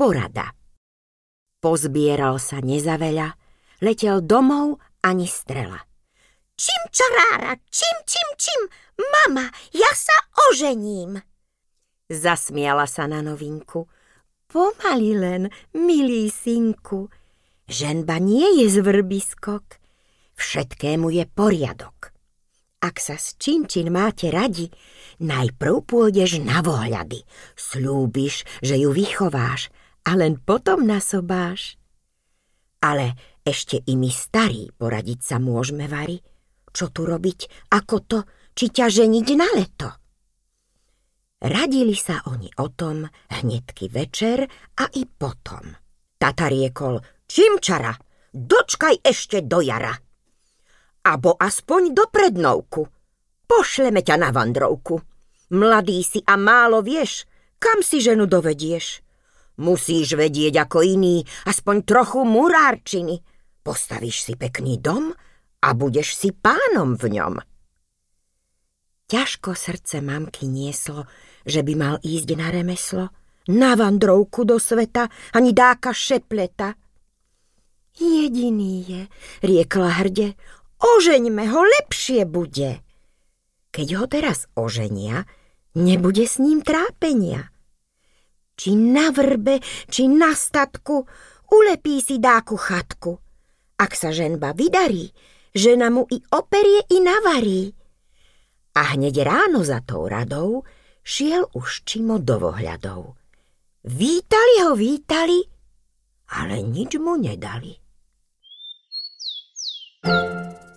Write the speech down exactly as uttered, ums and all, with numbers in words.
porada. Pozbieral sa nezaveľa, letel domov ani strela. Čim čarára, čim, čim, čim, mama, ja sa ožením. Zasmiala sa na novinku. Pomaly len, milý synku. Ženba nie je zvrbiskok. Všetkému je poriadok. Ak sa s Činčin máte radi, najprv pôjdeš na vohľady. Sľúbiš, že ju vychováš a len potom nasobáš. Ale ešte i my starí poradiť sa môžeme, Vari. Čo tu robiť, ako to, či ťa ženiť na leto? Radili sa oni o tom hnedky večer a i potom. Tata riekol, Čimčara, dočkaj ešte do jara. Abo aspoň do prednovku. Pošleme ťa na vandrovku. Mladý si a málo vieš, kam si ženu dovedieš. Musíš vedieť ako iný, aspoň trochu murárčiny. Postavíš si pekný dom a budeš si pánom v ňom. Ťažko srdce mamky nieslo, že by mal ísť na remeslo, na vandrovku do sveta, ani dáka šepleta. Jediný je, riekla hrde, ožeňme ho, lepšie bude. Keď ho teraz oženia, nebude s ním trápenia. Či na vrbe, či na statku, ulepí si dáku chatku. Ak sa ženba vydarí, žena mu i operie, i navarí. A hneď ráno za tou radou šiel už Čimo do vohľadov. Vítali ho, vítali, ale nič mu nedali.